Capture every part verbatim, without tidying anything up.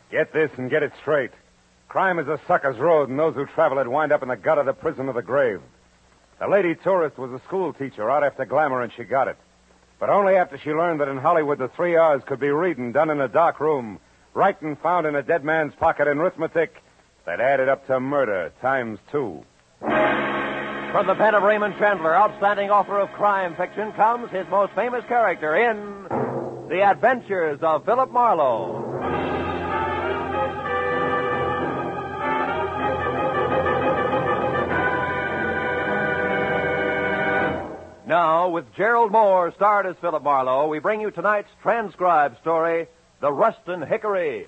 Get this and get it straight. Crime is a sucker's road, and those who travel it wind up in the gutter, the prison, or the grave. The lady tourist was a school teacher out after glamour, and she got it. But only after she learned that in Hollywood the three R's could be reading done in a dark room, writing found in a dead man's pocket, and arithmetic that added up to murder times two. From the pen of Raymond Chandler, outstanding author of crime fiction, comes his most famous character in The Adventures of Philip Marlowe. Now, with Gerald Moore, starred as Philip Marlowe, we bring you tonight's transcribed story, The Ruston Hickory.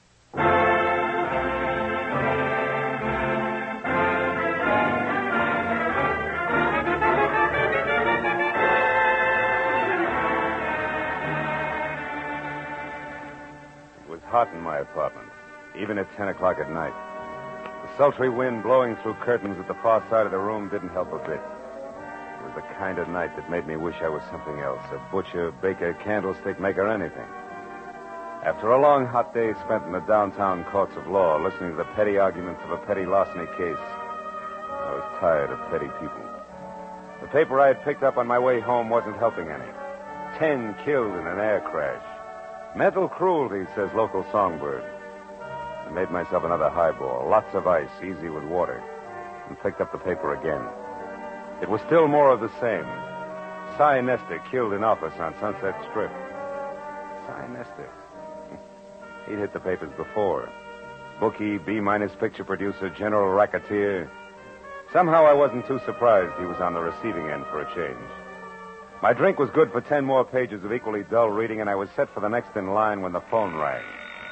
It was hot in my apartment, even at ten o'clock at night. The sultry wind blowing through curtains at the far side of the room didn't help a bit. It was the kind of night that made me wish I was something else, a butcher, baker, candlestick maker, anything. After a long, hot day spent in the downtown courts of law, listening to the petty arguments of a petty larceny case, I was tired of petty people. The paper I had picked up on my way home wasn't helping any. Ten killed in an air crash. Mental cruelty, says local songbird. I made myself another highball, lots of ice, easy with water, and picked up the paper again. It was still more of the same. Cy Nestor killed in office on Sunset Strip. Cy Nestor. He'd hit the papers before. Bookie, B-minus picture producer, general racketeer. Somehow I wasn't too surprised he was on the receiving end for a change. My drink was good for ten more pages of equally dull reading, and I was set for the next in line when the phone rang.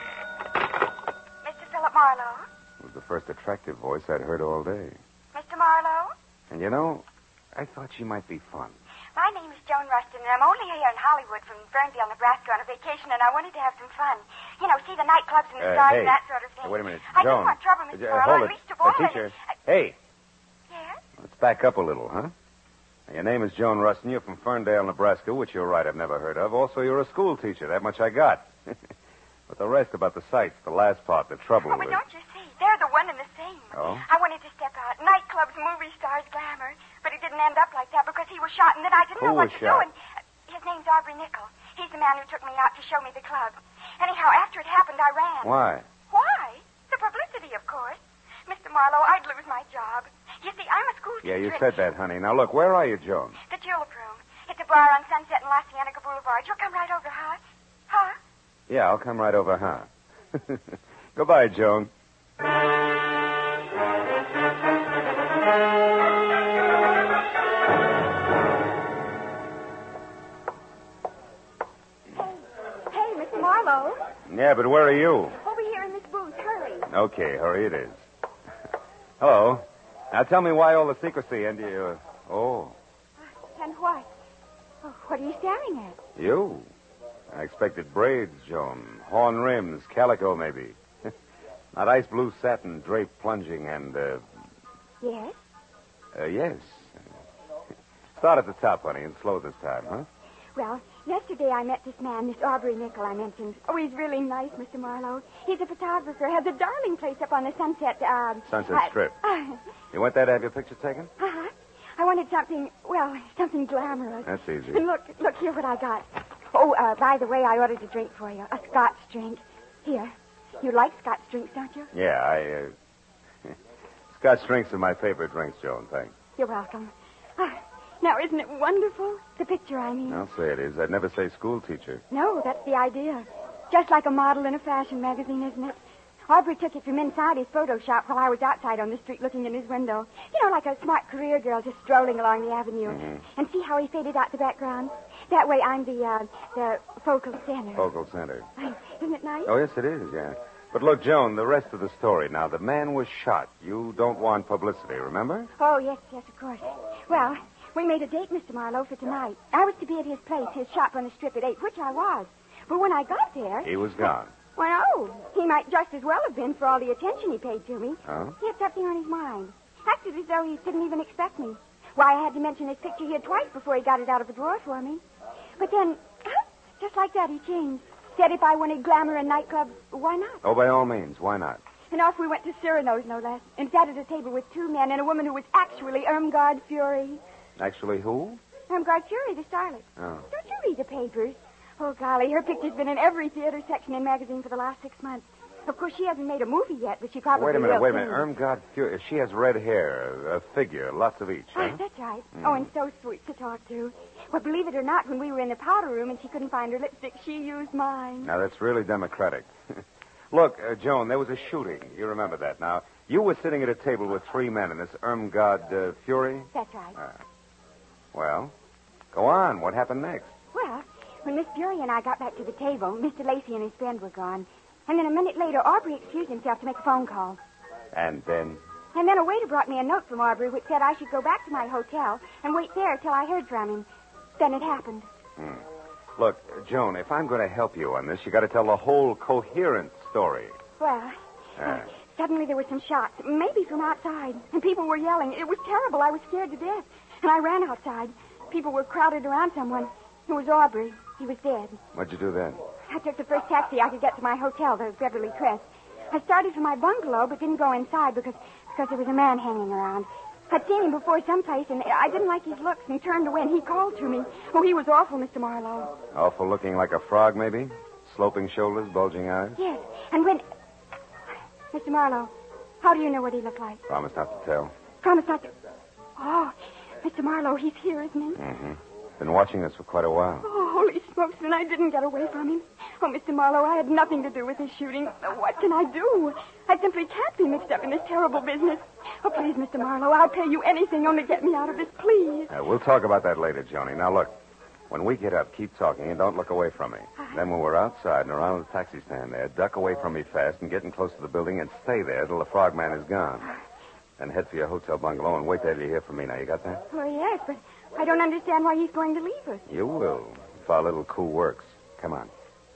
Mister Philip Marlowe? It was the first attractive voice I'd heard all day. Mister Marlowe? And you know, I thought she might be fun. My name is Joan Ruston, and I'm only here in Hollywood from Ferndale, Nebraska on a vacation, and I wanted to have some fun. You know, see the nightclubs and the Uh, stars hey. and that sort of thing. Hey, wait a minute. I Joan. don't want trouble, Mister Uh, Marlowe. hold I it. reached a Uh, ball teacher. and I- Hey. Yes? Let's back up a little, huh? Your name is Joan Ruston. You're from Ferndale, Nebraska, which you're right, I've never heard of. Also, you're a school teacher. That much I got. But the rest about the sights, the last part, the trouble Oh, but with... don't you see? They're the one and the same. Oh? I wanted to step out. Nightclubs, movie stars, glamour. But it didn't end up like that because he was shot, and then I didn't Who know what was to shot? do. And uh, his name's Aubrey Nickel. He's the man who took me out to show me the club. Anyhow, after it happened, I ran. Why? Why? The publicity, of course. Mister Marlowe, I'd lose my job. You see, I'm a school teacher. Yeah, you and- said that, honey. Now, look, where are you, Joan? The Tulip Room. It's a bar on Sunset and La Cienega Boulevard. You'll come right over, huh? Huh? Yeah, I'll come right over, huh? Goodbye, Joan. Hey, Mister Marlowe. Yeah, but where are you? Over here in this booth. Hurry. Okay, hurry it is. Hello. Now tell me why all the secrecy and you... Uh, oh, And what? Oh, what are you staring at? you. I expected braids, Joan. Horn rims, calico maybe. Not ice blue satin, draped plunging, and, uh, Yes? uh, yes. Start at the top, honey, and slow this time, huh? Well, yesterday I met this man, this Aubrey Nickel I mentioned. Oh, he's really nice, Mister Marlowe. He's a photographer. Has a darling place up on the Sunset, uh... Sunset uh, Strip. Uh, You went there to have your picture taken? uh-huh. I wanted something, well, something glamorous. That's easy. And look, look here what I got. Oh, uh, by the way, I ordered a drink for you. A Scotch drink. Here. You like Scotch drinks, don't you? Yeah, I, uh... Scotch drinks are my favorite drinks, Joan, thanks. You're welcome. Ah, now, isn't it wonderful? The picture, I mean. I'll say it is. I'd never say school teacher. No, that's the idea. Just like a model in a fashion magazine, isn't it? Aubrey took it from inside his photo shop while I was outside on the street looking in his window. You know, like a smart career girl just strolling along the avenue. Mm-hmm. And see how he faded out the background? That way I'm the, uh, the focal center. Focal center. Isn't it nice? Oh, yes, it is, yeah. But look, Joan, the rest of the story. Now, the man was shot. You don't want publicity, remember? Oh, yes, yes, of course. Well, we made a date, Mister Marlowe, for tonight. I was to be at his place, his shop on the strip at eight, which I was. But when I got there... He was gone. Well, no. He might just as well have been for all the attention he paid to me. Oh? He had something on his mind. Acted as though he didn't even expect me. Why, I had to mention his picture here twice before he got it out of the drawer for me. But then, just like that, he changed. said if I wanted glamour in nightclubs, why not? Oh, by all means. Why not? And off we went to Cyrano's, no less, and sat at a table with two men and a woman who was actually Irmgard Fury. Actually, who? Irmgard Fury, the starlet. Oh. Don't you read the papers? Oh, golly, her picture's been in every theater section and magazine for the last six months. Of course, she hasn't made a movie yet, but she probably Wait a minute, will wait a minute. soon. Irmgard Fury. She has red hair, a figure, lots of each, huh? Oh, that's right. Mm. Oh, and so sweet to talk to. Well, believe it or not, when we were in the powder room and she couldn't find her lipstick, she used mine. Now, that's really democratic. Look, uh, Joan, there was a shooting. You remember that. Now, you were sitting at a table with three men in this Irmgard uh, Fury? That's right. Uh, well, go on. What happened next? Well, when Miss Fury and I got back to the table, Mister Lacey and his friend were gone. And then a minute later, Aubrey excused himself to make a phone call. And then? And then a waiter brought me a note from Aubrey which said I should go back to my hotel and wait there till I heard from him. Then it happened. Hmm. Look, Joan, if I'm going to help you on this, you got to tell the whole coherent story. Well, Uh. uh, suddenly there were some shots, maybe from outside, and people were yelling. It was terrible. I was scared to death. And I ran outside. People were crowded around someone. It was Aubrey. He was dead. What'd you do then? I took the first taxi I could get to my hotel, the Beverly Crest. I started for my bungalow, but didn't go inside because because there was a man hanging around. I'd seen him before someplace, and I didn't like his looks and turned away, and he called to me. Oh, he was awful, Mister Marlowe. Awful looking like a frog, maybe? Sloping shoulders, bulging eyes? Yes, and when... Mister Marlowe, how do you know what he looked like? Promise not to tell. Promise not to... Oh, Mister Marlowe, he's here, isn't he? Mm-hmm. Been watching us for quite a while. Oh, holy smokes, and I didn't get away from him. Oh, Mister Marlowe, I had nothing to do with his shooting. What can I do? I simply can't be mixed up in this terrible business. Oh, please, Mister Marlowe, I'll pay you anything, only get me out of this, please. Uh, we'll talk about that later, Joni. Now, look, when we get up, keep talking and don't look away from me. Uh-huh. Then when we're outside and around the taxi stand there, duck away from me fast and get in close to the building and stay there till the frogman is gone. Then head for your hotel bungalow and wait there till you hear from me. Now, you got that? Oh, yes, but I don't understand why he's going to leave us. You will, if our little coup works. Come on.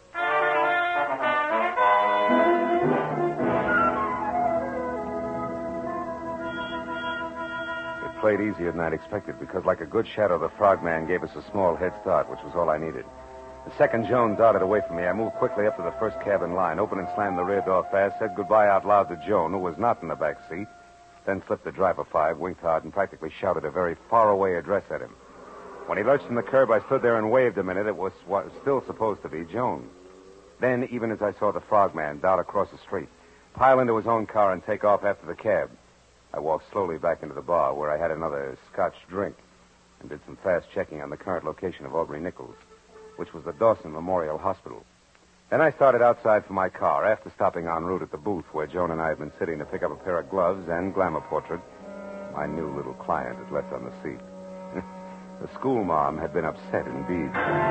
It played easier than I'd expected because, like a good shadow, the frogman gave us a small head start, which was all I needed. The second Joan darted away from me, I moved quickly up to the first cab in line, opened and slammed the rear door fast, said goodbye out loud to Joan, who was not in the back seat, then flipped the driver five, winked hard, and practically shouted a very far-away address at him. When he lurched from the curb, I stood there and waved a minute. It was what was still supposed to be Joan. Then, even as I saw the frogman dart across the street, pile into his own car and take off after the cab, I walked slowly back into the bar where I had another Scotch drink and did some fast checking on the current location of Aubrey Nichols, which was the Dawson Memorial Hospital. Then I started outside for my car after stopping en route at the booth where Joan and I had been sitting to pick up a pair of gloves and glamour portrait my new little client had left on the seat. The school mom had been upset indeed.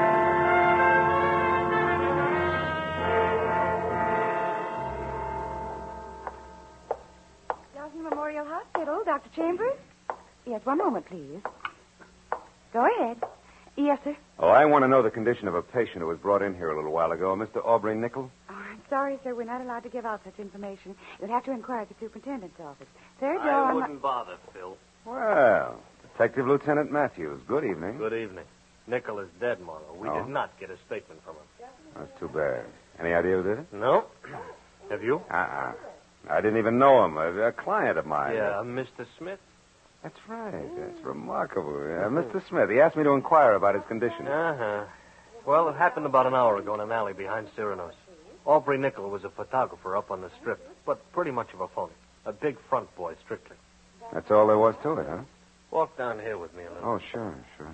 Dawson Memorial Hospital, Doctor Chambers? Yes, one moment, please. Go ahead. Yes, sir. Oh, I want to know the condition of a patient who was brought in here a little while ago, Mister Aubrey Nichols. Oh, I'm sorry, sir. We're not allowed to give out such information. You'll have to inquire at the superintendent's office. Third door I on wouldn't bother, Phil. Well, Detective Lieutenant Matthews, good evening. Good evening. Nickel is dead, Marlowe. We Oh. did not get a statement from him. That's too bad. Any idea who did it? No? Have you? Uh-uh. I didn't even know him. A, a client of mine. Yeah, Mister Smith. That's right. That's remarkable. Uh, Mister Smith, he asked me to inquire about his condition. Uh-huh. Well, it happened about an hour ago in an alley behind Cyrano's. Aubrey Nichols was a photographer up on the strip, but pretty much of a phony. A big front boy, strictly. That's all there was to it, huh? Walk down here with me a little. Oh, sure, sure.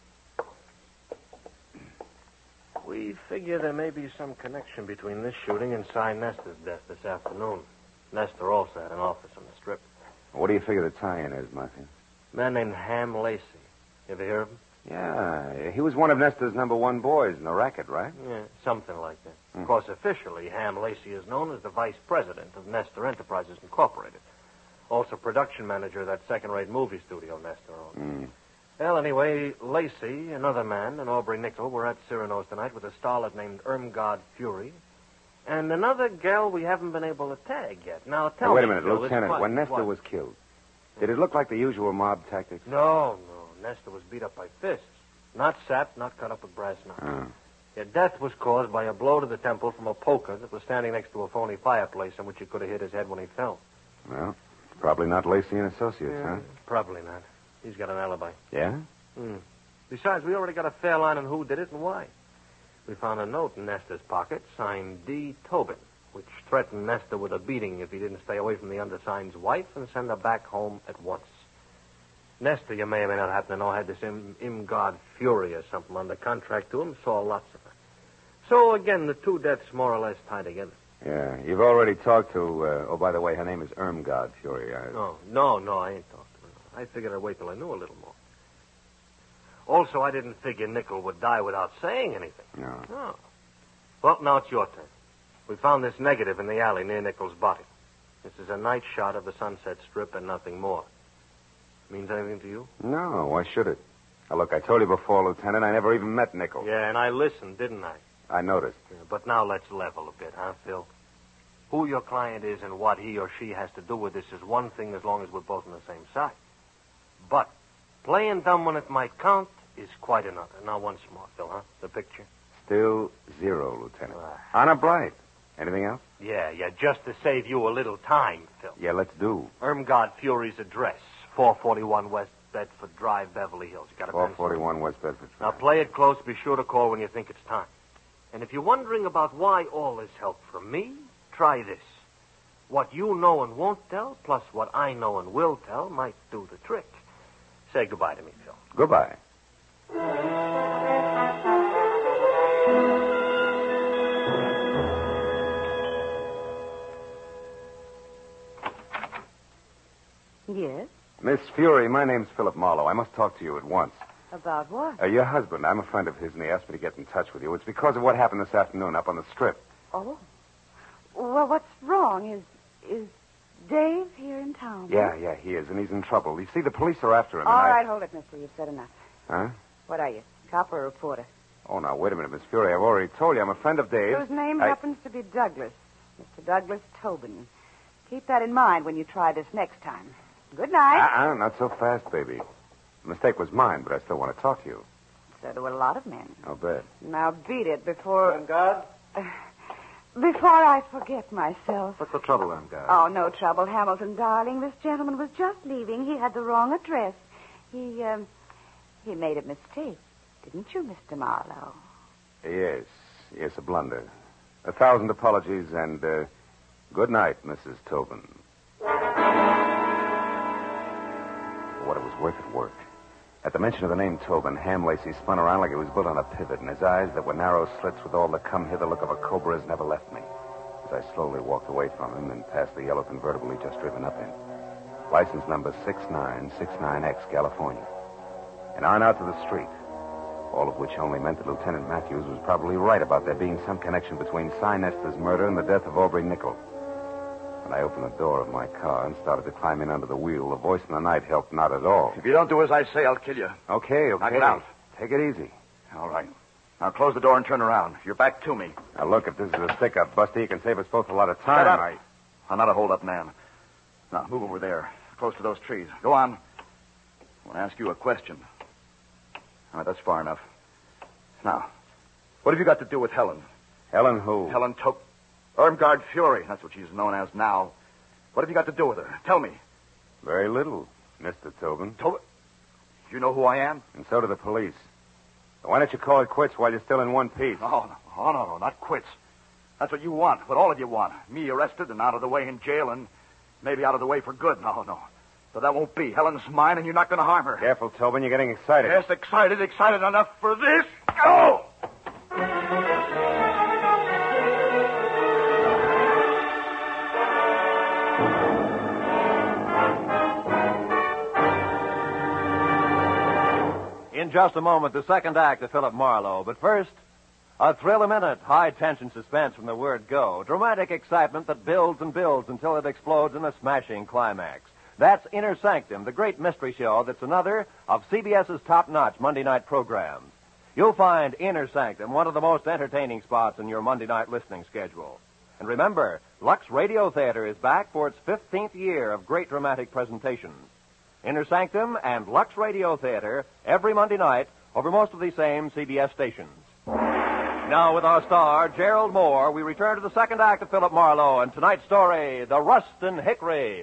We figure there may be some connection between this shooting and Cy Nestor's death this afternoon. Nestor also had an office on the strip. What do you figure the tie-in is, Matthew? A man named Ham Lacey. You ever hear of him? Yeah, he was one of Nestor's number one boys in the racket, right? Yeah, something like that. Hmm. Of course, officially, Ham Lacey is known as the vice president of Nestor Enterprises Incorporated. Also production manager of that second-rate movie studio Nestor owns. Mm. Well, anyway, Lacey, another man, and Aubrey Nichols were at Cyrano's tonight with a starlet named Irmgard Fury. And another gal we haven't been able to tag yet. Now, tell Now, wait me, a minute, Phil, this Lieutenant. what- When Nestor what? was killed, did it look like the usual mob tactics? No, no. Nestor was beat up by fists. Not sapped, not cut up with brass knuckles. Oh. Your death was caused by a blow to the temple from a poker that was standing next to a phony fireplace in which he could have hit his head when he fell. Well, probably not Lacey and Associates, Yeah, huh? probably not. He's got an alibi. Yeah? Hmm. Besides, we already got a fair line on who did it and why. We found a note in Nestor's pocket signed D. Tobin, which threatened Nestor with a beating if he didn't stay away from the undersigned's wife and send her back home at once. Nestor, you may or may not happen to know, had this Im- Imgard Fury or something under contract to him, saw lots of her. So, again, the two deaths more or less tie together. Yeah. You've already talked to, uh, oh, by the way, her name is Irmgard Fury. I... No, no, no, I ain't talked to her. I figured I'd wait till I knew a little more. Also, I didn't figure Nickel would die without saying anything. No. Oh. Well, now it's your turn. We found this negative in the alley near Nickel's body. This is a night shot of the Sunset Strip and nothing more. Means anything to you? No, why should it? Now, look, I told you before, Lieutenant, I never even met Nickel. Yeah, and I listened, didn't I? I noticed. Yeah, but now let's level a bit, huh, Phil? Who your client is and what he or she has to do with this is one thing as long as we're both on the same side. But playing dumb when it might count is quite another. Now, once more, Phil, huh? The picture? Still zero, Lieutenant. Ah. Honor bright. Anything else? Yeah, yeah, just to save you a little time, Phil. Yeah, let's do. Irmgard Fury's address, four forty-one West Bedford Drive, Beverly Hills. You got a four pencil? forty-one West Bedford. Now, play it close. Be sure to call when you think it's time. And if you're wondering about why all this help from me, try this. What you know and won't tell, plus what I know and will tell, might do the trick. Say goodbye to me, Phil. Goodbye. Yes? Miss Fury, my name's Philip Marlowe. I must talk to you at once. About what? Uh, your husband, I'm a friend of his, and he asked me to get in touch with you. It's because of what happened this afternoon up on the Strip. Oh. Well, what's wrong? Is is Dave here in town? Yeah, yeah, he is, and he's in trouble. You see, the police are after him. All and I... right, hold it, mister. You've said enough. Huh? What are you, cop or reporter? Oh, now, wait a minute, Miss Fury. I've already told you I'm a friend of Dave's. Whose name I... happens to be Douglas. Mister Douglas Tobin. Keep that in mind when you try this next time. Good night. Uh-uh, not so fast, baby. The mistake was mine, but I still want to talk to you. So do a lot of men. I'll bet. Now beat it before... Irmgard? Uh, before I forget myself. What's the trouble, Irmgard? Oh, no trouble, Hamilton, darling. This gentleman was just leaving. He had the wrong address. He, um, he made a mistake. Didn't you, Mister Marlowe? Yes, yes, a blunder. A thousand apologies, and uh, good night, Missus Tobin. For what it was worth, it worked. At the mention of the name Tobin, Ham Lacey spun around like he was built on a pivot, and his eyes that were narrow slits with all the come-hither look of a cobra's never left me. As I slowly walked away from him and past the yellow convertible he'd just driven up in. License number six nine six nine X, California. And on out to the street. All of which only meant that Lieutenant Matthews was probably right about there being some connection between Cy Nestor's murder and the death of Aubrey Nickel. When I opened the door of my car and started to climb in under the wheel, the voice in the night helped not at all. If you don't do as I say, I'll kill you. Okay, okay. Knock it out. Take it easy. All right. Now close the door and turn around. You're back to me. Now, look, if this is a stick-up, Busty, you can save us both a lot of time. Shut up. I... I'm not a hold-up man. Now, move over there, close to those trees. Go on. I want to ask you a question. All right, that's far enough. Now, what have you got to do with Helen? Helen who? Helen Tope. Irmgard Fury. That's what she's known as now. What have you got to do with her? Tell me. Very little, Mister Tobin. Tope? You know who I am? And so do the police. So why don't you call it quits while you're still in one piece? Oh, no. Oh, no, no, not quits. That's what you want, what all of you want. Me arrested and out of the way in jail and maybe out of the way for good. No, no. So that won't be. Helen's mine and you're not going to harm her. Careful, Tobin. You're getting excited. Yes, excited, excited enough for this. Go! In just a moment, the second act of Philip Marlowe. But first, a thrill-a-minute, high-tension suspense from the word go. Dramatic excitement that builds and builds until it explodes in a smashing climax. That's Inner Sanctum, the great mystery show that's another of CBS's top-notch Monday night programs. You'll find Inner Sanctum one of the most entertaining spots in your Monday night listening schedule. And remember, Lux Radio Theater is back for its fifteenth year of great dramatic presentations. Inner Sanctum and Lux Radio Theater every Monday night over most of these same C B S stations. Now, with our star, Gerald Moore, we return to the second act of Philip Marlowe and tonight's story, The Ruston Hickory.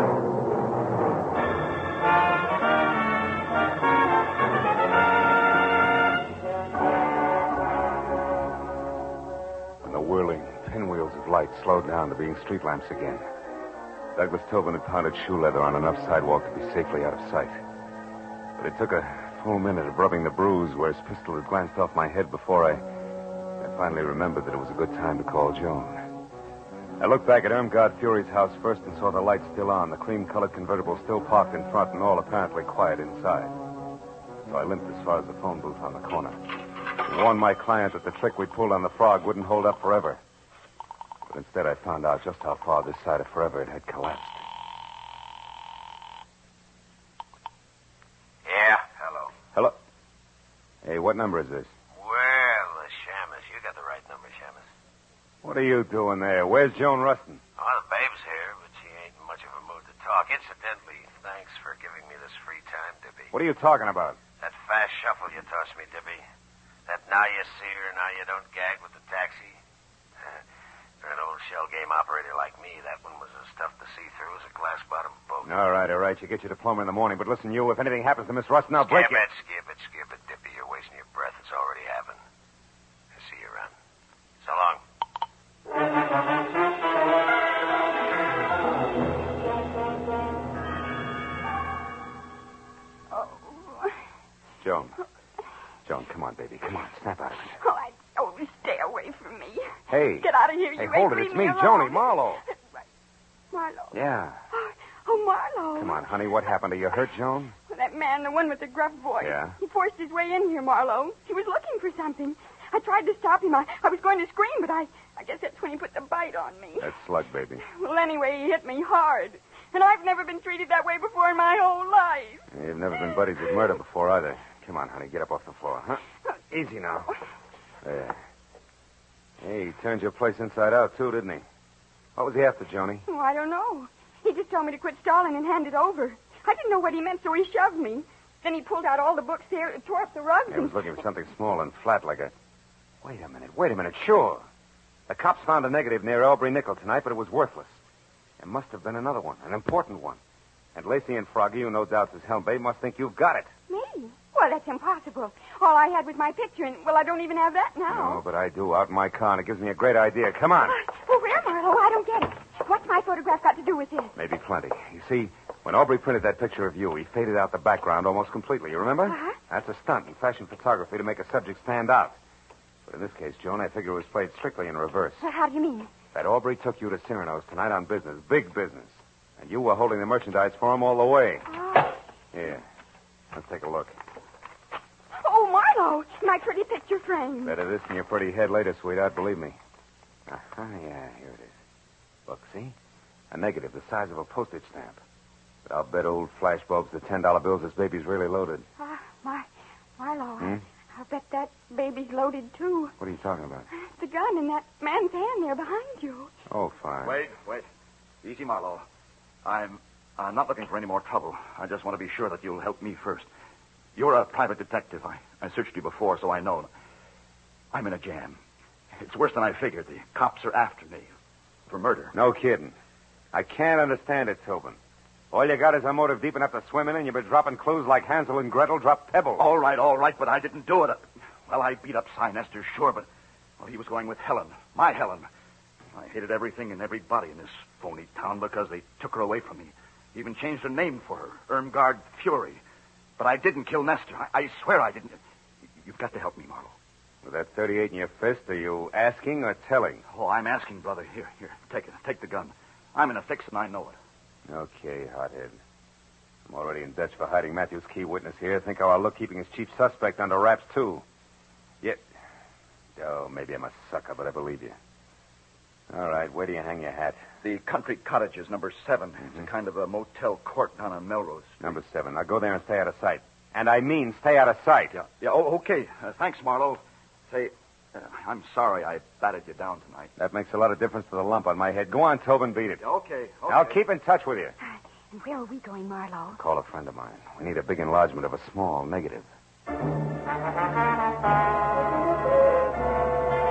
When the whirling pinwheels of light slowed down to being street lamps again, Douglas Tobin had pounded shoe leather on enough sidewalk to be safely out of sight. But it took a full minute of rubbing the bruise where his pistol had glanced off my head before I, I finally remembered that it was a good time to call Joan. I looked back at Irmgard Fury's house first and saw the lights still on, the cream-colored convertible still parked in front, and all apparently quiet inside. So I limped as far as the phone booth on the corner. I warned my client that the trick we pulled on the frog wouldn't hold up forever. But instead I found out just how far this side of forever it had collapsed. Yeah, hello. Hello? Hey, what number is this? Well, uh, Shamus, you got the right number, Shamus. What are you doing there? Where's Joan Ruston? Oh, the babe's here, but she ain't in much of a mood to talk. Incidentally, thanks for giving me this free time, Dippy. What are you talking about? That fast shuffle you tossed me, Dippy. That now you see her, now you don't gag with the taxi. For an old shell game operator like me, that one was as tough to see through as a glass-bottomed boat. All right, all right. You get your diploma in the morning. But listen, you, if anything happens to Miss Ruston, I'll break Skip it. it, skip it, skip it, Dippy. You're wasting your breath. It's already happened. I see you around. So long. Oh. Joan. Joan, come on, baby. Come on. Snap out of it. Oh, I told you stay away from me. Hey. Get out of here, Hey, you hold ain't it. It's leave me, alone. Joni, Marlowe. Marlowe. Yeah. Oh, oh, Marlowe. Come on, honey. What happened? Are you hurt, Joan? Well, that man, the one with the gruff voice. Yeah? He forced his way in here, Marlowe. He was looking for something. I tried to stop him. I, I was going to scream, but I, I guess that's when he put the bite on me. That's slug, baby. Well, anyway, he hit me hard. And I've never been treated that way before in my whole life. You've never been buddies with murder before, either. Come on, honey. Get up off the floor, huh? Easy now. There. Hey, he turned your place inside out, too, didn't he? What was he after, Joni? Oh, I don't know. He just told me to quit stalling and hand it over. I didn't know what he meant, so he shoved me. Then he pulled out all the books here, tore up the rugs. He was looking for something small and flat like a... Wait a minute, wait a minute, sure. The cops found a negative near Aubrey Nickel tonight, but it was worthless. There must have been another one, an important one. And Lacey and Froggy, who no doubt is Helmbay, must think you've got it. Me? Well, that's impossible. All I had was my picture, and, well, I don't even have that now. No, but I do, out in my car, and it gives me a great idea. Come on. Well, where, Marlowe? I don't get it. What's my photograph got to do with this? Maybe plenty. You see, when Aubrey printed that picture of you, he faded out the background almost completely. You remember? Uh-huh. That's a stunt in fashion photography to make a subject stand out. But in this case, Joan, I figure it was played strictly in reverse. Well, how do you mean? That Aubrey took you to Cyrano's tonight on business, big business. And you were holding the merchandise for him all the way. Oh, Here, let's take a look. oh Marlowe, my pretty picture frame. Better this than your pretty head later, sweetheart, believe me. Uh-huh, yeah, here it is. Look, see? A negative the size of a postage stamp. But I'll bet old flash bulbs the ten dollar bills this baby's really loaded. Ah, my, Marlowe, Hmm? I, I bet that baby's loaded, too. What are you talking about? The gun in that man's hand there behind you. Oh, fine. Wait, wait. Easy, Marlowe. I'm, I'm not looking for any more trouble. I just want to be sure that you'll help me first. You're a private detective. I, I searched you before, so I know. I'm in a jam. It's worse than I figured. The cops are after me for murder. No kidding. I can't understand it, Tobin. All you got is a motive deep enough to swim in, and you've been dropping clues like Hansel and Gretel drop pebbles. All right, all right, but I didn't do it. Well, I beat up Cy Nestor, sure, but well, he was going with Helen, my Helen. I hated everything and everybody in this phony town because they took her away from me. Even changed her name for her, Irmgard Fury. But I didn't kill Nestor. I, I swear I didn't. You've got to help me, Marlowe. With that thirty-eight in your fist, are you asking or telling? Oh, I'm asking, brother. Here, here, take it. Take the gun. I'm in a fix, and I know it. Okay, hothead. I'm already in Dutch for hiding Matthew's key witness here. Think how I'll look keeping his chief suspect under wraps, too. Yet, oh, maybe I'm a sucker, but I believe you. All right, where do you hang your hat? The country cottages, number seven. Mm-hmm. It's a kind of a motel court down on Melrose. Number seven. Now go there and stay out of sight. And I mean stay out of sight. Yeah, yeah. Oh, okay. Uh, thanks, Marlowe. Say, uh, I'm sorry I batted you down tonight. That makes a lot of difference to the lump on my head. Go on, Tobin, beat it. Okay, okay. I'll keep in touch with you. And where are we going, Marlowe? Call a friend of mine. We need a big enlargement of a small negative.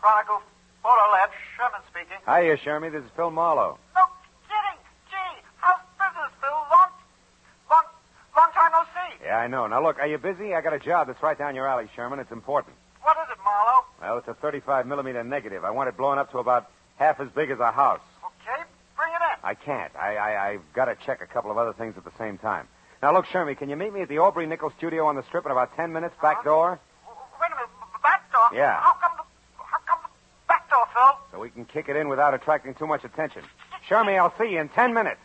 Chronicle Photo Lab. Sherman speaking. Hiya, Shermy. This is Phil Marlowe. No kidding. Gee, how's business, Phil? Long, long, long time no see. Yeah, I know. Now, look, are you busy? I got a job that's right down your alley, Sherman. It's important. What is it, Marlowe? Well, it's a thirty-five millimeter negative. I want it blown up to about half as big as a house. Okay, bring it in. I can't. I, I, I've got to check a couple of other things at the same time. Now, look, Shermy, can you meet me at the Aubrey Nickel studio on the strip in about ten minutes, back door? Wait a minute, b- back door? Yeah. How come the, how come the back door, Phil? So we can kick it in without attracting too much attention. Shermy, I'll see you in ten minutes.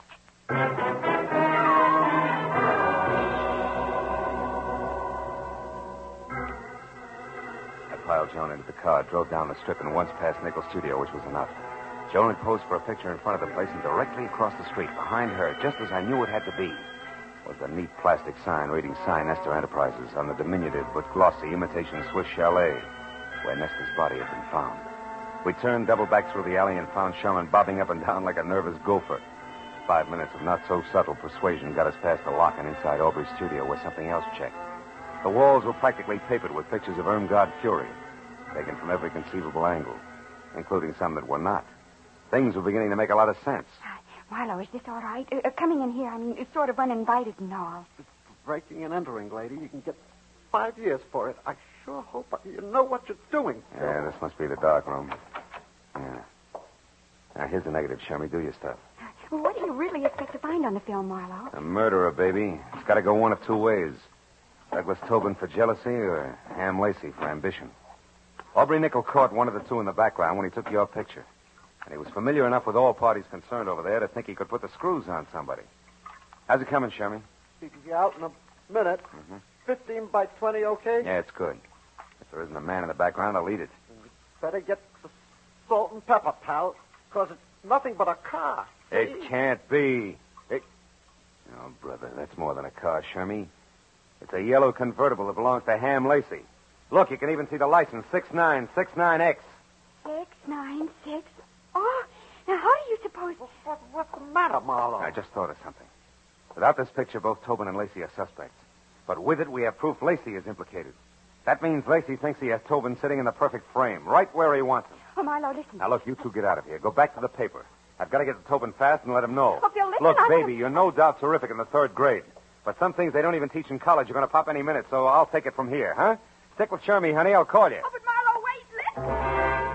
I piled Joan into the car, drove down the strip, and once past Nickel studio, which was enough. Joan had posed for a picture in front of the place, and directly across the street, behind her, just as I knew it had to be, was the neat plastic sign reading Sign Nestor Enterprises on the diminutive but glossy imitation Swiss chalet where Nestor's body had been found. We turned double back through the alley and found Sherman bobbing up and down like a nervous gopher. Five minutes of not-so-subtle persuasion got us past the lock and inside Aubrey's studio where something else checked. The walls were practically papered with pictures of Irmgard Fury, taken from every conceivable angle, including some that were not. Things were beginning to make a lot of sense. Uh, Marlowe, is this all right? Uh, uh, coming in here, I mean, it's sort of uninvited and all. Breaking and entering, lady. You can get five years for it. I sure hope you know what you're doing. Yeah, this must be the dark room. Yeah. Now, here's the negative, Shermy. Do your stuff. Uh, well, what do you really expect to find on the film, Marlowe? A murderer, baby. It's got to go one of two ways. Douglas Tobin for jealousy or Ham Lacey for ambition. Aubrey Nickel caught one of the two in the background when he took your picture. And he was familiar enough with all parties concerned over there to think he could put the screws on somebody. How's it coming, Sherman? He can be out in a minute. Mm-hmm. Fifteen by twenty, okay? Yeah, it's good. If there isn't a man in the background, I'll eat it. Better get the salt and pepper, pal, because it's nothing but a car. It can't be. It... Oh, brother, that's more than a car, Shermy. It's a yellow convertible that belongs to Ham Lacey. Look, you can even see the license, six nine six nine X. Six, nine, six. Oh, now how do you suppose... Well, what, what's the matter, Marlowe? I just thought of something. Without this picture, both Tobin and Lacey are suspects. But with it, we have proof Lacey is implicated. That means Lacey thinks he has Tobin sitting in the perfect frame, right where he wants him. Oh, Marlowe, listen. Now, look, you two get out of here. Go back to the paper. I've got to get to Tobin fast and let him know. Oh, Phil, listen, Look, I baby, wanna- you're no doubt terrific in the third grade. But some things they don't even teach in college are going to pop any minute, so I'll take it from here, huh? Stick with Shermy, honey. I'll call you. Oh, but Marlowe, wait, listen.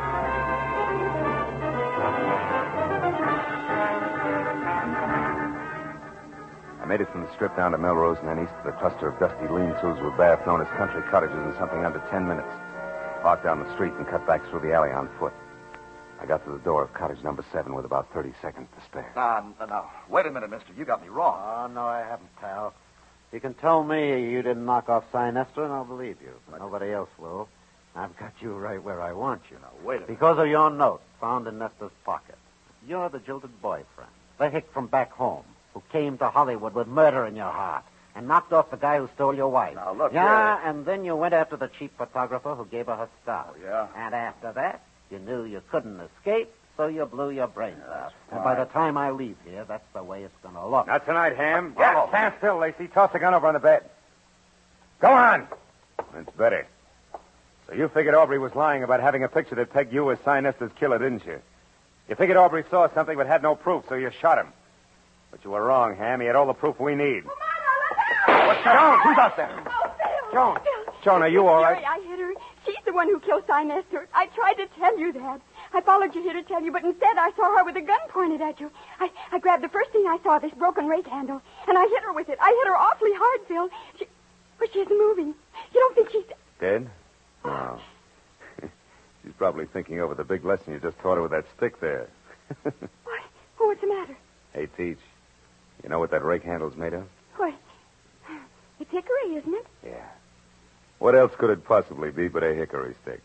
I made it from the strip down to Melrose and then east to the cluster of dusty lean-tos with baths known as country cottages in something under ten minutes. Parked down the street and cut back through the alley on foot. I got to the door of cottage number seven with about thirty seconds to spare. Now, now, wait a minute, mister. You got me wrong. Oh, no, I haven't, pal. You can tell me you didn't knock off Sign Esther, and I'll believe you. But nobody else will. I've got you right where I want you. Now, wait a minute. Because of your note found in Nestor's pocket. You're the jilted boyfriend, the hick from back home, who came to Hollywood with murder in your heart and knocked off the guy who stole your wife. Now, look, Yeah, you're- and then you went after the cheap photographer who gave her her star. Oh, yeah? And after that, you knew you couldn't escape, so you blew your brains Yeah, out. that's And by fine. the time I leave here, that's the way it's going to look. Not tonight, Ham. Oh. Yeah, stand still, Lacey. Toss the gun over on the bed. Go on. That's better. So you figured Aubrey was lying about having a picture that pegged you as Sign Esther's killer, didn't you? You figured Aubrey saw something but had no proof, so you shot him. But you were wrong, Ham. He had all the proof we need. Oh, Marlowe, look out! Joan, who's out there? Oh, Phil. Joan. Phil. Joan, are you all right? Jerry, I hit her. She's the one who killed Sign Esther. I tried to tell you that. I followed you here to tell you, but instead I saw her with a gun pointed at you. I, I grabbed the first thing I saw, this broken rake handle, and I hit her with it. I hit her awfully hard, Phil. She, but she isn't moving. You don't think she's... Dead? No. She's probably thinking over the big lesson you just taught her with that stick there. What? Oh, what's the matter? Hey, Teach, you know what that rake handle's made of? What? It's hickory, isn't it? Yeah. What else could it possibly be but a hickory stick?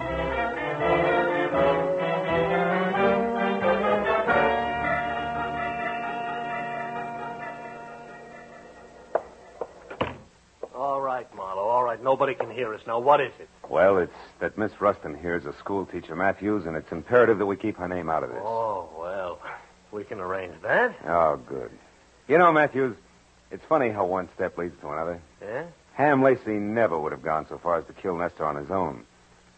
All right, Marlowe, all right. Nobody can hear us now. What is it? Well, it's that Miss Rustin here is a school teacher, Matthews, and it's imperative that we keep her name out of this. Oh, well, we can arrange that. Oh, good. You know, Matthews, it's funny how one step leads to another. Yeah? Ham Lacey never would have gone so far as to kill Nestor on his own.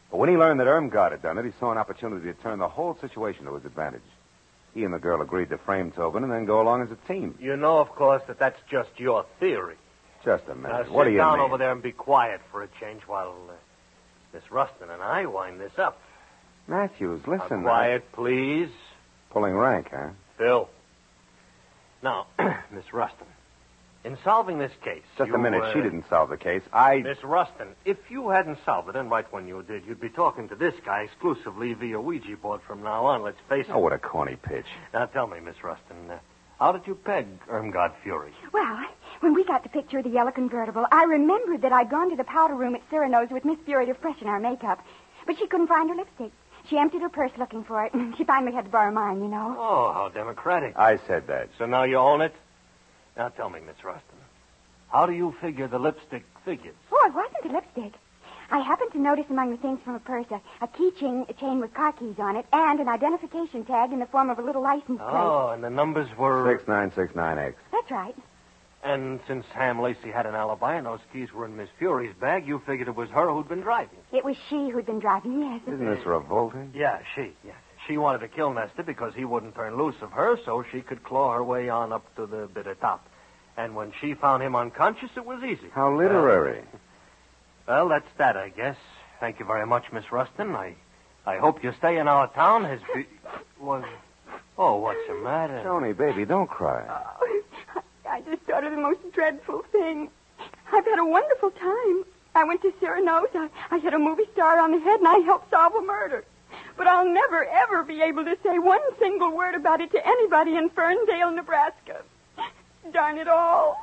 But when he learned that Irmgard had done it, he saw an opportunity to turn the whole situation to his advantage. He and the girl agreed to frame Tobin and then go along as a team. You know, of course, that that's just your theory. Just a minute. Now, what sit do you down mean? over there and be quiet for a change while uh, Miss Rustin and I wind this up. Matthews, listen. Now, quiet, please. Pulling rank, huh? Phil. Now, Miss Rustin, in solving this case... Just you, a minute. Uh, She didn't solve the case. I... Miss Rustin, if you hadn't solved it, and right when you did, you'd be talking to this guy exclusively via Ouija board from now on, let's face it. Oh, what a corny pitch. Now, tell me, Miss Rustin, uh, how did you peg Irmgard Fury? Well, when we got the picture of the yellow convertible, I remembered that I'd gone to the powder room at Cyrano's with Miss Fury to freshen our makeup. But she couldn't find her lipstick. She emptied her purse looking for it, and she finally had to borrow mine, you know. Oh, how democratic. I said that. So now you own it? Now tell me, Miss Rustin, how do you figure the lipstick figures? Oh, it wasn't a lipstick. I happened to notice among the things from her purse a, a key chain, a chain with car keys on it and an identification tag in the form of a little license plate. Oh, and the numbers were... six nine six nine X. That's right. And since Ham Lacey had an alibi and those keys were in Miss Fury's bag, you figured it was her who'd been driving. It was she who'd been driving, yes. Isn't this revolting? Yeah, she, yes. She wanted to kill Nestor because he wouldn't turn loose of her so she could claw her way on up to the bitter top. And when she found him unconscious, it was easy. How literary. Well, well, that's that, I guess. Thank you very much, Miss Rustin. I I hope your stay in our town has been... Was... Oh, what's the matter? Tony, baby, don't cry. Oh, I just thought of the most dreadful thing. I've had a wonderful time. I went to Cyrano's. I, I hit a movie star on the head, and I helped solve a murder. But I'll never, ever be able to say one single word about it to anybody in Ferndale, Nebraska. Darn it all.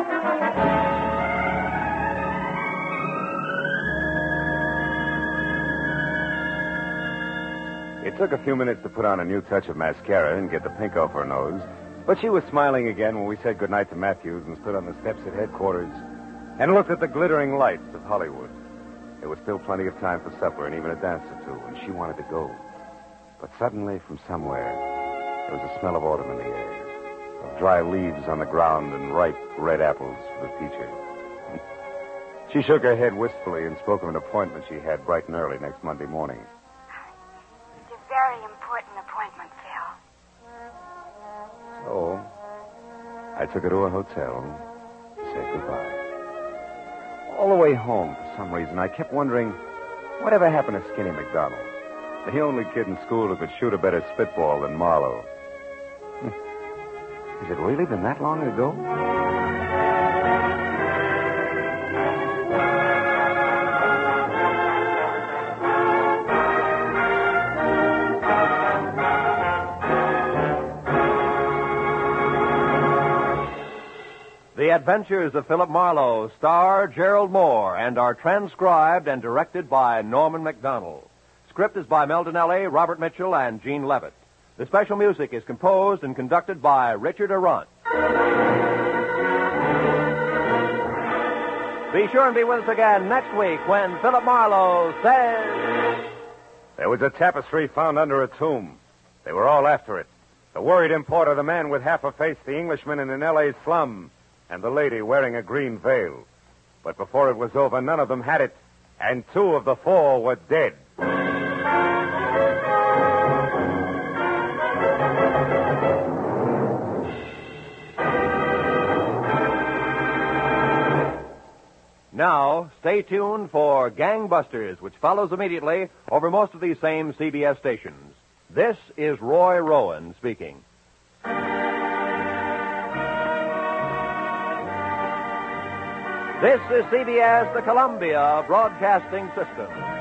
It took a few minutes to put on a new touch of mascara and get the pink off her nose, but she was smiling again when we said goodnight to Matthews and stood on the steps at headquarters and looked at the glittering lights of Hollywood. There was still plenty of time for supper and even a dance or two, and she wanted to go. But suddenly, from somewhere, there was a smell of autumn in the air, of dry leaves on the ground and ripe red apples for the teacher. She shook her head wistfully and spoke of an appointment she had bright and early next Monday morning. It's a very important appointment, Phil. So, I took her to a hotel and said goodbye. All the way home, for some reason, I kept wondering, whatever happened to Skinny McDonald? The only kid in school who could shoot a better spitball than Marlowe. Has it really been that long ago? The Adventures of Philip Marlowe star Gerald Moore and are transcribed and directed by Norman MacDonald. Script is by Mel Donnelly, Robert Mitchell, and Gene Levitt. The special music is composed and conducted by Richard Arant. Be sure and be with us again next week when Philip Marlowe says... There was a tapestry found under a tomb. They were all after it. The worried importer, the man with half a face, the Englishman in an L A slum, and the lady wearing a green veil. But before it was over, none of them had it, and two of the four were dead. Now, stay tuned for Gangbusters, which follows immediately over most of these same C B S stations. This is Roy Rowan speaking. This is C B S, the Columbia Broadcasting System.